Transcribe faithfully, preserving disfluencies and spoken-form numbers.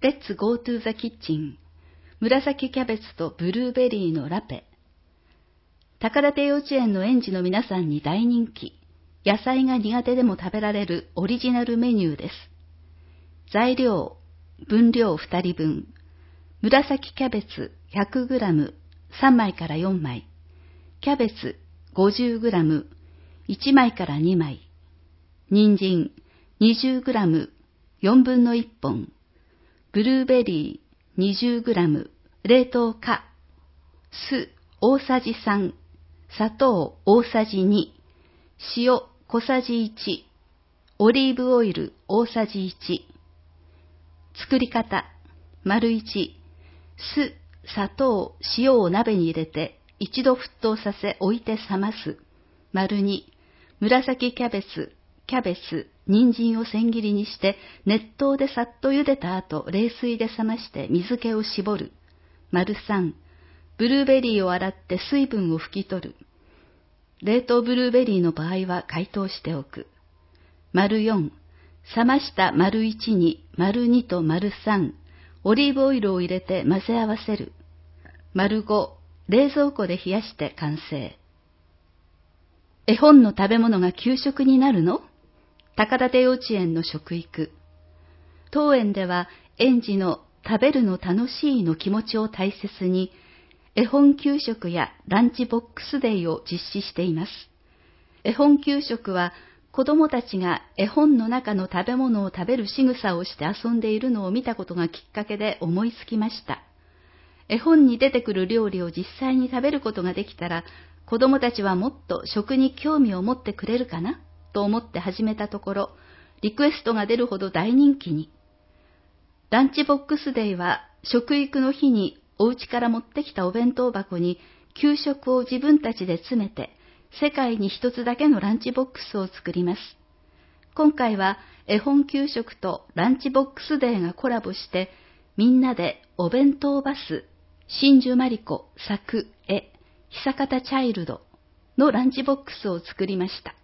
Let's go to the kitchen 紫キャベツとブルーベリーのラペ。高田幼稚園の園児の皆さんに大人気、野菜が苦手でも食べられるオリジナルメニューです。材料、分量ふたりぶん、紫キャベツ ひゃくグラム さんまいからよんまい、キャベツ ごじゅうグラム いちまいからにまい、人参 にじゅうグラム よんぶんのいっぽん、ブルーベリー にじゅうグラム 冷凍か、酢大さじさん、砂糖大さじに、塩小さじいち、オリーブオイル大さじいち。作り方、丸いち、酢、砂糖、塩を鍋に入れて一度沸騰させ置いて冷ます。丸に、紫キャベツ、キャベツ、人参を千切りにして熱湯でさっと茹でた後冷水で冷まして水気を絞る。丸さん、ブルーベリーを洗って水分を拭き取る。冷凍ブルーベリーの場合は解凍しておく。丸よん、冷ました丸いちに丸にと丸さん、オリーブオイルを入れて混ぜ合わせる。丸ご、冷蔵庫で冷やして完成。絵本の食べ物が給食になるの？高田幼稚園の食育。当園では園児の食べるの楽しいの気持ちを大切に、絵本給食やランチボックスデイを実施しています。絵本給食は子どもたちが絵本の中の食べ物を食べる仕草をして遊んでいるのを見たことがきっかけで思いつきました。絵本に出てくる料理を実際に食べることができたら、子どもたちはもっと食に興味を持ってくれるかなと思って始めたところ、リクエストが出るほど大人気に。ランチボックスデイは食育の日にお家から持ってきたお弁当箱に給食を自分たちで詰めて、世界に一つだけのランチボックスを作ります。今回は絵本給食とランチボックスデーがコラボして、みんなでお弁当バス、真珠まりこ作絵、久方チャイルドのランチボックスを作りました。